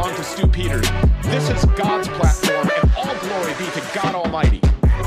belong to Stu Peters. This is God's platform, and all glory be to God Almighty.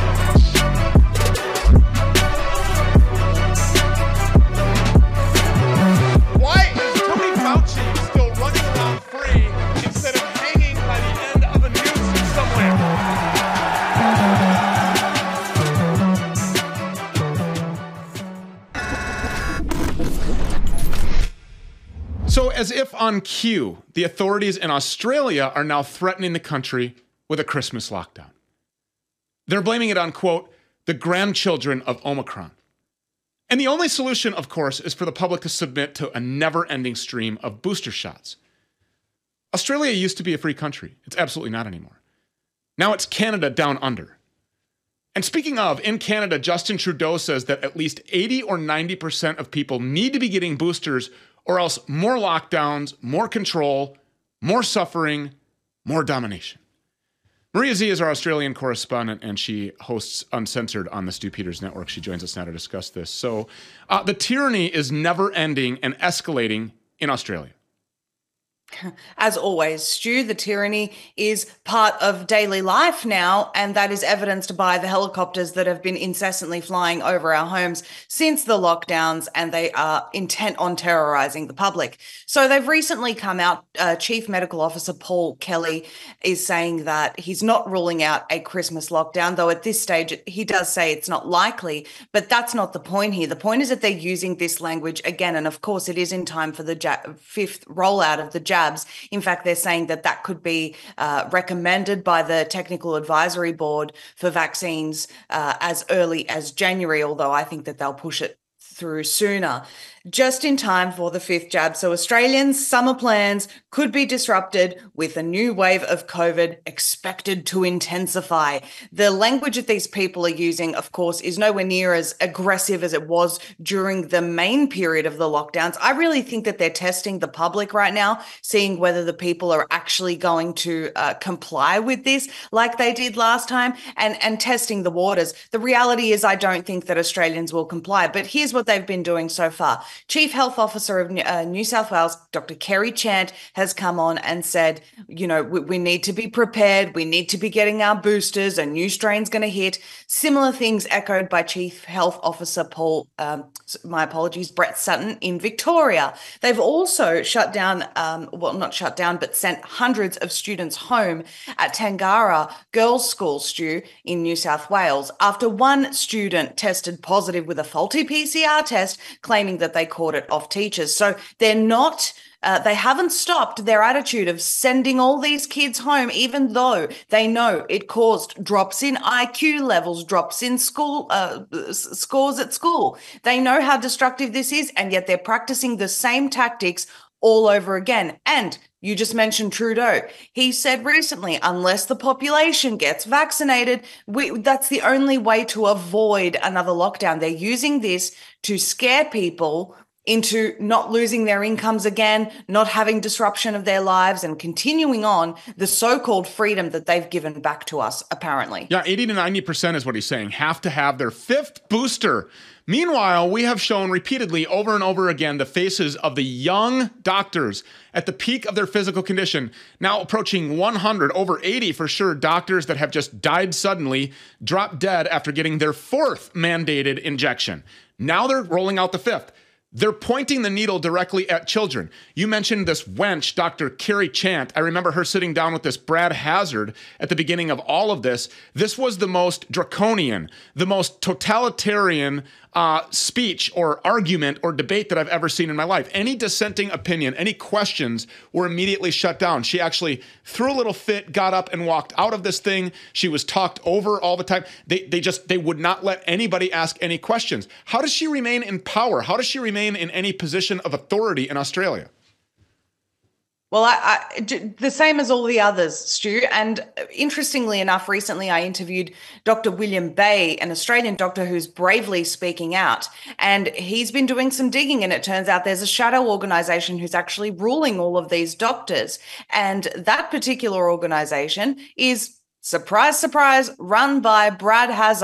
Why is Tony Fauci still running around free instead of hanging by the end of a noose somewhere? So as if on cue, the authorities in Australia are now threatening the country with a Christmas lockdown. They're blaming it on, quote, the grandchildren of Omicron. And the only solution, of course, is for the public to submit to a never-ending stream of booster shots. Australia used to be a free country. It's absolutely not anymore. Now it's Canada down under. And speaking of, in Canada, Justin Trudeau says that at least 80 or 90% of people need to be getting boosters, or else more lockdowns, more control, more suffering, more domination. Maria Z is our Australian correspondent, and she hosts Uncensored on the Stu Peters Network. She joins us now to discuss this. So the tyranny is never ending and escalating in Australia. As always, Stu, the tyranny is part of daily life now, and that is evidenced by the helicopters that have been incessantly flying over our homes since the lockdowns, and they are intent on terrorizing the public. So they've recently come out, Chief Medical Officer Paul Kelly is saying that he's not ruling out a Christmas lockdown, though at this stage he does say it's not likely, but that's not the point here. The point is that they're using this language again, and of course it is in time for the fifth rollout of the jabs. In fact, they're saying that that could be recommended by the Technical Advisory Board for vaccines as early as January, although I think that they'll push it through sooner, just in time for the fifth jab. So Australians' summer plans could be disrupted with a new wave of COVID expected to intensify. The language that these people are using, of course, is nowhere near as aggressive as it was during the main period of the lockdowns. I really think that they're testing the public right now, seeing whether the people are actually going to comply with this like they did last time, and testing the waters. The reality is I don't think that Australians will comply, but here's what they've been doing so far. Chief Health Officer of New South Wales, Dr. Kerry Chant, has come on and said, you know, we need to be prepared. We need to be getting our boosters. A new strain's going to hit. Similar things echoed by Chief Health Officer Brett Sutton in Victoria. They've also shut down, not shut down, but sent hundreds of students home at Tangara Girls' School, Stu, in New South Wales, after one student tested positive with a faulty PCR test, claiming that they caught it off teachers. So they're not, they haven't stopped their attitude of sending all these kids home, even though they know it caused drops in IQ levels, drops in school scores at school. They know how destructive this is, and yet they're practicing the same tactics all over again. And you just mentioned Trudeau. He said recently, unless the population gets vaccinated, that's the only way to avoid another lockdown. They're using this to scare people into not losing their incomes again, not having disruption of their lives, and continuing on the so-called freedom that they've given back to us, apparently. Yeah, 80 to 90% is what he's saying, have to have their fifth booster. Meanwhile, we have shown repeatedly over and over again the faces of the young doctors at the peak of their physical condition, now approaching 100, over 80 for sure, doctors that have just died suddenly, dropped dead after getting their fourth mandated injection. Now they're rolling out the fifth. They're pointing the needle directly at children. You mentioned this wench, Dr. Kerry Chant. I remember her sitting down with this Brad Hazard at the beginning of all of this. This was the most draconian, the most totalitarian speech or argument or debate that I've ever seen in my life. Any dissenting opinion, any questions were immediately shut down. She actually threw a little fit, got up and walked out of this thing. She was talked over all the time. They would not let anybody ask any questions. How does she remain in power? How does she remain in any position of authority in Australia? Well, the same as all the others, Stu. And interestingly enough, recently I interviewed Dr. William Bay, an Australian doctor who's bravely speaking out. And he's been doing some digging, and it turns out there's a shadow organisation who's actually ruling all of these doctors. And that particular organisation is, surprise, surprise, run by Brad Hazard,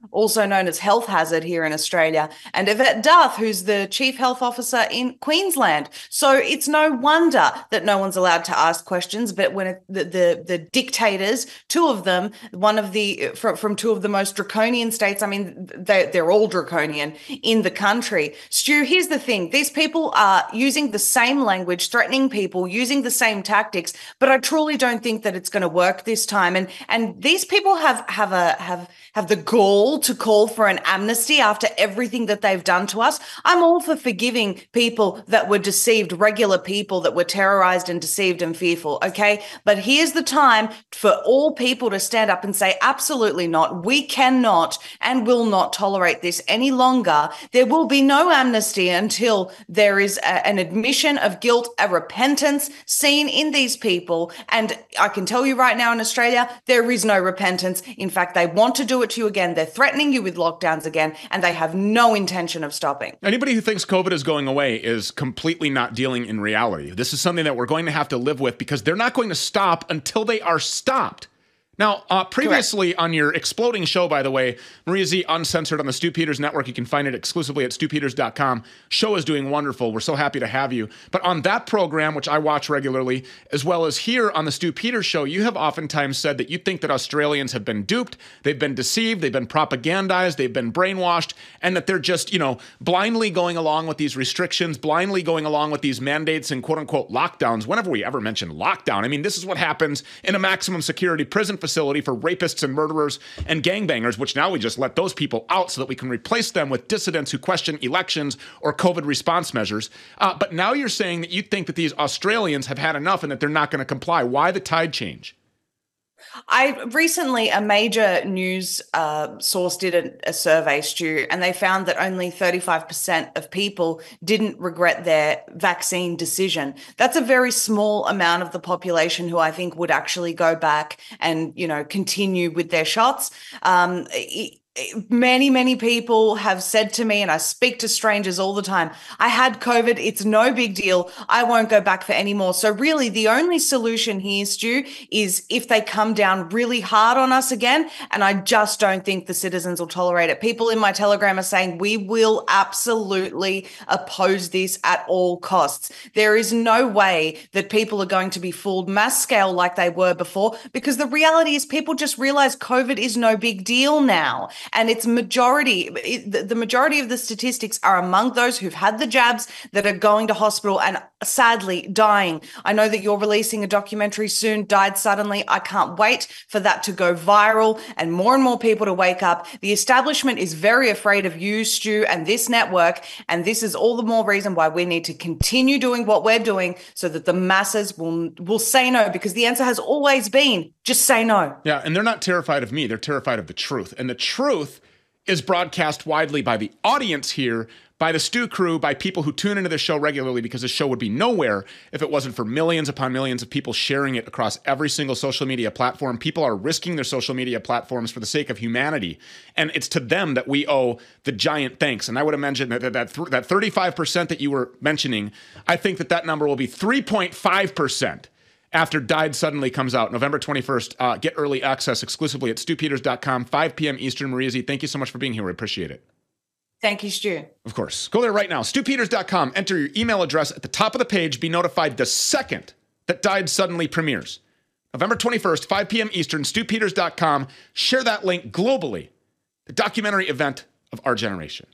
also known as health hazard here in Australia, and Yvette Duff, who's the Chief Health Officer in Queensland. So it's no wonder that no one's allowed to ask questions. But when the dictators, two of them, from two of the most draconian states, I mean, they're all draconian in the country. Stu, here's the thing. These people are using the same language, threatening people, using the same tactics, but I truly don't think that it's going to work this time. And these people have the gall to call for an amnesty after everything that they've done to us. I'm all for forgiving people that were deceived, regular people that were terrorized and deceived and fearful, okay? But here's the time for all people to stand up and say, absolutely not. We cannot and will not tolerate this any longer. There will be no amnesty until there is an admission of guilt, a repentance seen in these people. And I can tell you right now in Australia, there is no repentance. In fact, they want to do it to you again. They're threatening you with lockdowns again, and they have no intention of stopping. Anybody who thinks COVID is going away is completely not dealing in reality. This is something that we're going to have to live with because they're not going to stop until they are stopped. Now, previously Correct. on your exploding show, by the way, Maria Z Uncensored on the Stu Peters Network, you can find it exclusively at stupeters.com. Show is doing wonderful. We're so happy to have you. But on that program, which I watch regularly, as well as here on the Stu Peters Show, you have oftentimes said that you think that Australians have been duped, they've been deceived, they've been propagandized, they've been brainwashed, and that they're just, blindly going along with these restrictions, blindly going along with these mandates and quote-unquote lockdowns. Whenever we ever mention lockdown, I mean, this is what happens in a maximum security prison facility for rapists and murderers and gangbangers, which now we just let those people out so that we can replace them with dissidents who question elections or COVID response measures. But now you're saying that you think that these Australians have had enough and that they're not going to comply. Why the tide change? A major news source did a survey, Stu, and they found that only 35% of people didn't regret their vaccine decision. That's a very small amount of the population who I think would actually go back and, continue with their shots. Many people have said to me, and I speak to strangers all the time, I had COVID. It's no big deal. I won't go back for any more. So really the only solution here, Stu, is if they come down really hard on us again. And I just don't think the citizens will tolerate it. People in my Telegram are saying we will absolutely oppose this at all costs. There is no way that people are going to be fooled mass scale like they were before, because the reality is people just realize COVID is no big deal now. And the majority of the statistics are among those who've had the jabs that are going to hospital and sadly dying. I know that you're releasing a documentary soon, Died Suddenly. I can't wait for that to go viral and more people to wake up. The establishment is very afraid of you, Stu, and this network. And this is all the more reason why we need to continue doing what we're doing so that the masses will say no, because the answer has always been just say no. Yeah, and they're not terrified of me. They're terrified of the truth. And the truth is broadcast widely by the audience here, by the Stu crew, by people who tune into the show regularly, because the show would be nowhere if it wasn't for millions upon millions of people sharing it across every single social media platform. People are risking their social media platforms for the sake of humanity. And it's to them that we owe the giant thanks. And I would imagine that 35% that you were mentioning, I think that number will be 3.5%. After Died Suddenly comes out, November 21st, get early access exclusively at stupeters.com, 5 p.m. Eastern. Maria Z, thank you so much for being here. We appreciate it. Thank you, Stu. Of course. Go there right now, stupeters.com. Enter your email address at the top of the page. Be notified the second that Died Suddenly premieres. November 21st, 5 p.m. Eastern, stupeters.com. Share that link globally. The documentary event of our generation.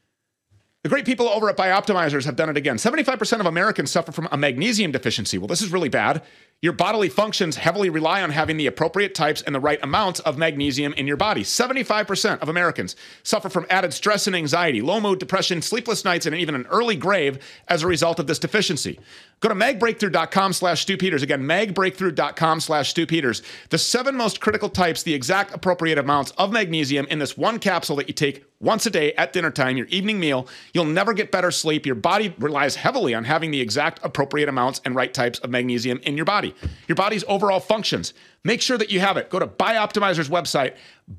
The great people over at Bioptimizers have done it again. 75% of Americans suffer from a magnesium deficiency. Well, this is really bad. Your bodily functions heavily rely on having the appropriate types and the right amounts of magnesium in your body. 75% of Americans suffer from added stress and anxiety, low mood, depression, sleepless nights, and even an early grave as a result of this deficiency. Go to magbreakthrough.com/StuPeters. Again, magbreakthrough.com/StuPeters. The 7 most critical types, the exact appropriate amounts of magnesium in this one capsule that you take once a day at dinner time, your evening meal. You'll never get better sleep. Your body relies heavily on having the exact appropriate amounts and right types of magnesium in your body. Your body's overall functions. Make sure that you have it. Go to Bioptimizer's website,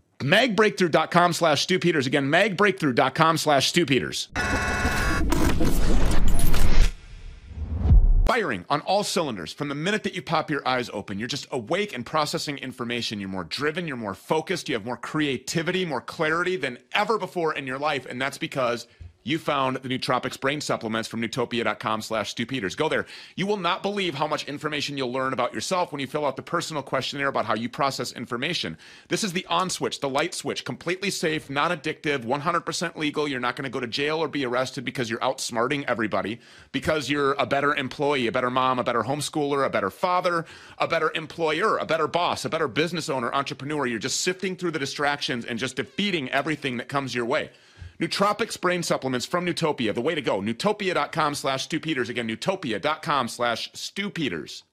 magbreakthrough.com/StuPeters. Again, magbreakthrough.com/StuPeters. firing on all cylinders from the minute that you pop your eyes open. You're just awake and processing information. You're more driven, you're more focused, you have more creativity, more clarity than ever before in your life. And that's because you found the Nootropics brain supplements from Nootopia.com/Stu Peters. Go there. You will not believe how much information you'll learn about yourself when you fill out the personal questionnaire about how you process information. This is the on switch, the light switch, completely safe, not addictive, 100% legal. You're not going to go to jail or be arrested because you're outsmarting everybody, because you're a better employee, a better mom, a better homeschooler, a better father, a better employer, a better boss, a better business owner, entrepreneur. You're just sifting through the distractions and just defeating everything that comes your way. Nootropics brain supplements from Nootopia, the way to go. Nootopia.com/Stu Peters. Again, Nootopia.com/Stu Peters.